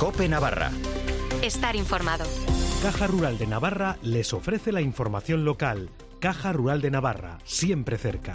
COPE Navarra. Estar informado. Caja Rural de Navarra les ofrece la información local. Caja Rural de Navarra, siempre cerca.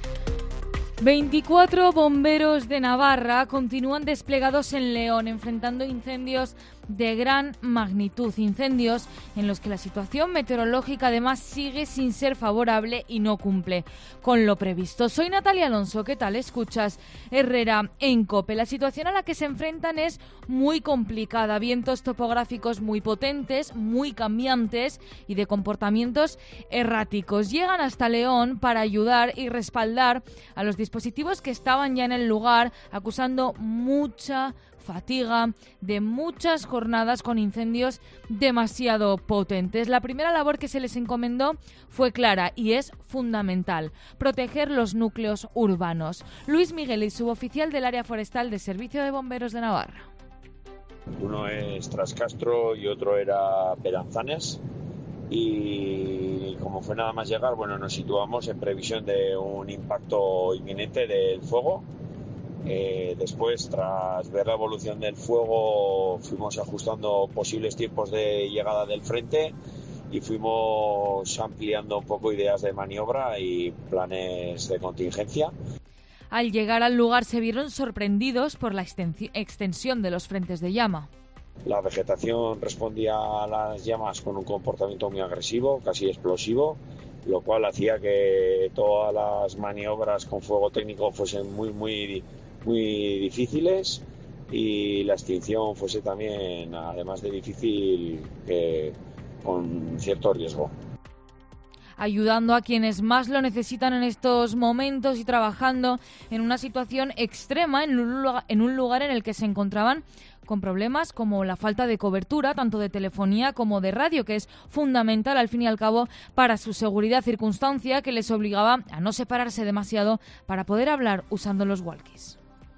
24 bomberos de Navarra continúan desplegados en León, enfrentando incendios de gran magnitud, incendios en los que la situación meteorológica además sigue sin ser favorable y no cumple con lo previsto. Soy Natalia Alonso, ¿qué tal? Escuchas Herrera en COPE. La situación a la que se enfrentan es muy complicada, vientos topográficos muy potentes, muy cambiantes y de comportamientos erráticos. Llegan hasta León para ayudar y respaldar a los dispositivos que estaban ya en el lugar, acusando mucha fatiga de muchas jornadas con incendios demasiado potentes. La primera labor que se les encomendó fue clara y es fundamental: proteger los núcleos urbanos. Luis Miguel, suboficial del área forestal de Servicio de Bomberos de Navarra. Uno es Trascastro y otro era Beranzanes, y como fue nada más llegar, nos situamos en previsión de un impacto inminente del fuego. Después, tras ver la evolución del fuego, fuimos ajustando posibles tiempos de llegada del frente y fuimos ampliando un poco ideas de maniobra y planes de contingencia. Al llegar al lugar se vieron sorprendidos por la extensión de los frentes de llama. La vegetación respondía a las llamas con un comportamiento muy agresivo, casi explosivo, lo cual hacía que todas las maniobras con fuego técnico fuesen muy difíciles y la extinción fuese también, además de difícil, con cierto riesgo. Ayudando a quienes más lo necesitan en estos momentos y trabajando en una situación extrema en un lugar en el que se encontraban con problemas como la falta de cobertura, tanto de telefonía como de radio, que es fundamental al fin y al cabo para su seguridad, circunstancia que les obligaba a no separarse demasiado para poder hablar usando los walkies.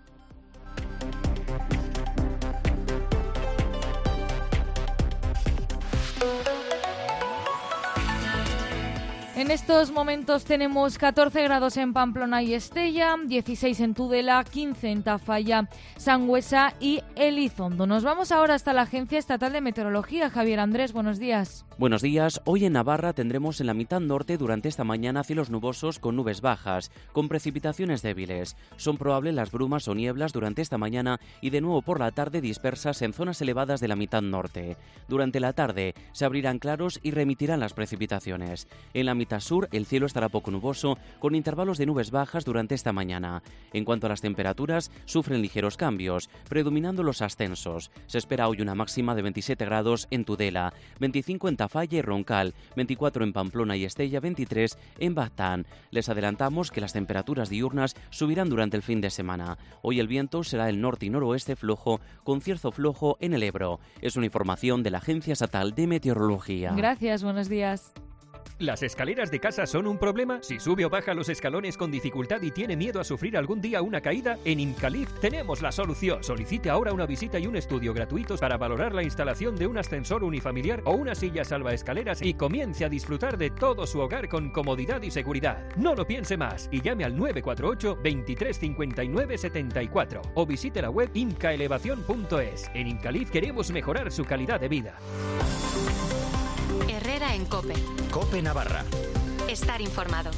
En estos momentos tenemos 14 grados en Pamplona y Estella, 16 en Tudela, 15 en Tafalla, Sangüesa y Elizondo. Nos vamos ahora hasta la Agencia Estatal de Meteorología. Javier Andrés, buenos días. Buenos días. Hoy en Navarra tendremos en la mitad norte durante esta mañana cielos nubosos con nubes bajas, con precipitaciones débiles. Son probables las brumas o nieblas durante esta mañana y de nuevo por la tarde dispersas en zonas elevadas de la mitad norte. Durante la tarde se abrirán claros y remitirán las precipitaciones. En la mitad sur el cielo estará poco nuboso, con intervalos de nubes bajas durante esta mañana. En cuanto a las temperaturas, sufren ligeros cambios, predominando los ascensos. Se espera hoy una máxima de 27 grados en Tudela, 25 en Tafalla y Roncal, 24 en Pamplona y Estella, 23 en Baztán. Les adelantamos que las temperaturas diurnas subirán durante el fin de semana. Hoy el viento será del norte y noroeste flojo, con cierzo flojo en el Ebro. Es una información de la Agencia Estatal de Meteorología. Gracias, buenos días. ¿Las escaleras de casa son un problema? Si sube o baja los escalones con dificultad y tiene miedo a sufrir algún día una caída, en Incalif tenemos la solución. Solicite ahora una visita y un estudio gratuitos para valorar la instalación de un ascensor unifamiliar o una silla salvaescaleras y comience a disfrutar de todo su hogar con comodidad y seguridad. No lo piense más y llame al 948 23 59 74 o visite la web incaelevación.es. En Incalif queremos mejorar su calidad de vida. Herrera en COPE. COPE Navarra. Estar informado.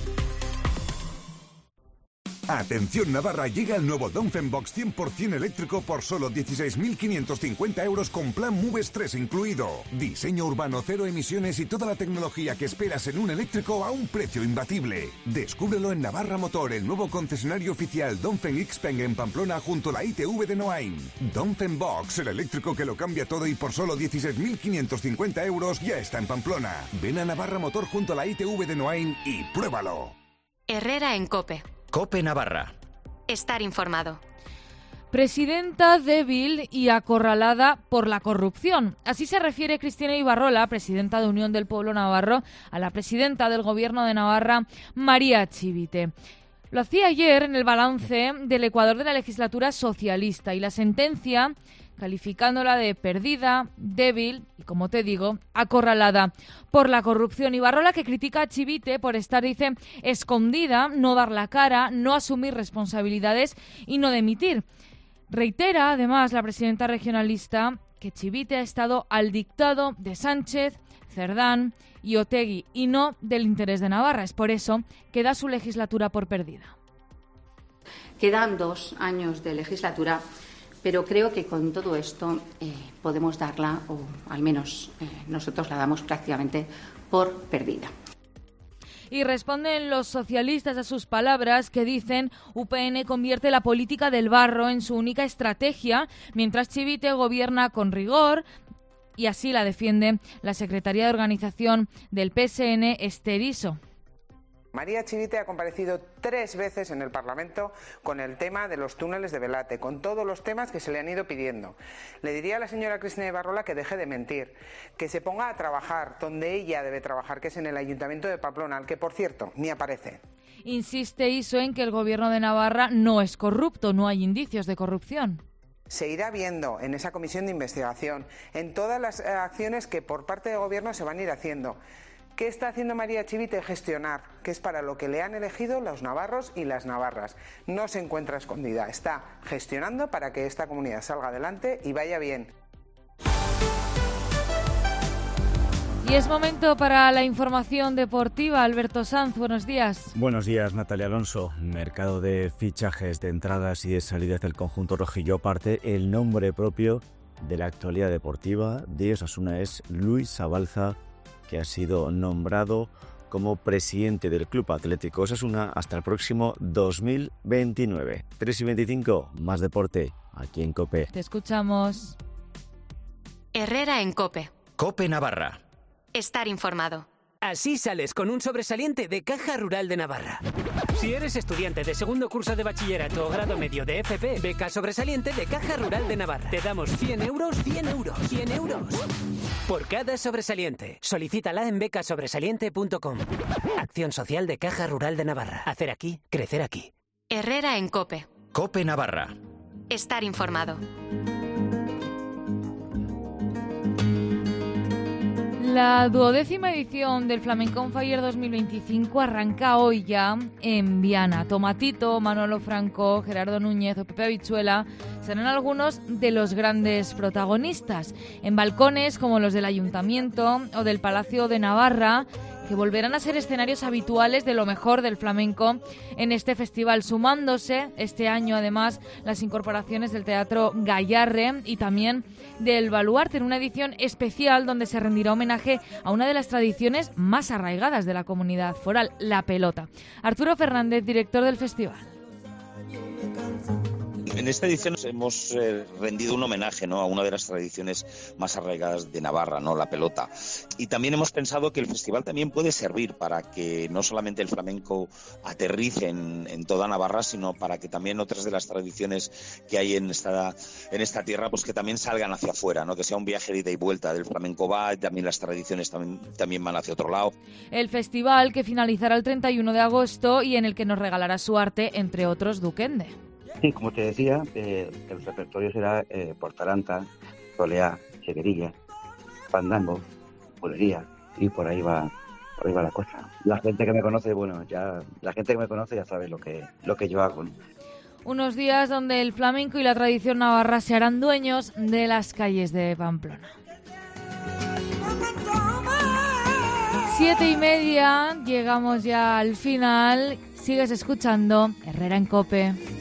Atención Navarra, llega el nuevo Dongfeng Box 100% eléctrico por solo 16.550 euros con plan Moves 3 incluido. Diseño urbano, cero emisiones y toda la tecnología que esperas en un eléctrico a un precio imbatible. Descúbrelo en Navarra Motor, el nuevo concesionario oficial Dongfeng Xpeng en Pamplona junto a la ITV de Noain. Dongfeng Box, el eléctrico que lo cambia todo y por solo 16.550 euros ya está en Pamplona. Ven a Navarra Motor junto a la ITV de Noain y pruébalo. Herrera en COPE. COPE Navarra. Estar informado. Presidenta débil y acorralada por la corrupción. Así se refiere Cristina Ibarrola, presidenta de Unión del Pueblo Navarro, a la presidenta del Gobierno de Navarra, María Chivite. Lo hacía ayer en el balance del Ecuador de la legislatura socialista y la sentencia calificándola de perdida, débil y, como te digo, acorralada por la corrupción. Ibarrola, que critica a Chivite por estar, dice, escondida, no dar la cara, no asumir responsabilidades y no dimitir. Reitera, además, la presidenta regionalista que Chivite ha estado al dictado de Sánchez, Cerdán y Otegi y no del interés de Navarra. Es por eso que da su legislatura por perdida. Quedan 2 años de legislatura, pero creo que con todo esto podemos darla, o al menos nosotros la damos prácticamente por perdida. Y responden los socialistas a sus palabras que dicen UPN convierte la política del barro en su única estrategia, mientras Chivite gobierna con rigor, y así la defiende la secretaria de organización del PSN, Esther Iso. María Chivite ha comparecido 3 veces en el Parlamento con el tema de los túneles de Belate, con todos los temas que se le han ido pidiendo. Le diría a la señora Cristina Ibarrola que deje de mentir, que se ponga a trabajar donde ella debe trabajar, que es en el Ayuntamiento de Pamplona, al que, por cierto, ni aparece. Insiste Iso en que el gobierno de Navarra no es corrupto, no hay indicios de corrupción. Se irá viendo en esa comisión de investigación, en todas las acciones que por parte del gobierno se van a ir haciendo. ¿Qué está haciendo María Chivite? Gestionar, que es para lo que le han elegido los navarros y las navarras. No se encuentra escondida, está gestionando para que esta comunidad salga adelante y vaya bien. Y es momento para la información deportiva. Alberto Sanz, buenos días. Buenos días, Natalia Alonso. Mercado de fichajes, de entradas y de salidas del conjunto rojillo parte. El nombre propio de la actualidad deportiva de Osasuna es Luis Zabalza, que ha sido nombrado como presidente del Club Atlético Osasuna hasta el próximo 2029. 3:25, más deporte, aquí en COPE. Te escuchamos. Herrera en COPE. COPE Navarra. Estar informado. Así sales con un sobresaliente de Caja Rural de Navarra. Si eres estudiante de segundo curso de bachillerato o grado medio de FP, beca sobresaliente de Caja Rural de Navarra. Te damos 100 euros, 100 euros, 100 euros. Por cada sobresaliente. Solicítala en becasobresaliente.com. Acción social de Caja Rural de Navarra. Hacer aquí, crecer aquí. Herrera en COPE. COPE Navarra. Estar informado. La 12ª edición del Flamenco on Fire 2025 arranca hoy ya en Viana. Tomatito, Manolo Franco, Gerardo Núñez o Pepe Habichuela serán algunos de los grandes protagonistas. En balcones como los del Ayuntamiento o del Palacio de Navarra, que volverán a ser escenarios habituales de lo mejor del flamenco en este festival, sumándose este año además las incorporaciones del Teatro Gayarre y también del Baluarte en una edición especial donde se rendirá homenaje a una de las tradiciones más arraigadas de la comunidad foral, la pelota. Arturo Fernández, director del festival. En esta edición hemos rendido un homenaje, ¿no?, a una de las tradiciones más arraigadas de Navarra, ¿no?, la pelota. Y también hemos pensado que el festival también puede servir para que no solamente el flamenco aterrice en toda Navarra, sino para que también otras de las tradiciones que hay en esta tierra, pues que también salgan hacia afuera, ¿no?, que sea un viaje de ida y vuelta. Del flamenco va, y también las tradiciones también van hacia otro lado. El festival que finalizará el 31 de agosto y en el que nos regalará su arte, entre otros, Duquende. Sí, como te decía, el repertorio será Portaranta, Soleá, Cheverilla, Fandango, Bulería, y por ahí va la cosa. La gente que me conoce, ya sabe lo que yo hago, ¿no? Unos días donde el flamenco y la tradición navarra se harán dueños de las calles de Pamplona. 7:30, llegamos ya al final. Sigues escuchando Herrera en COPE.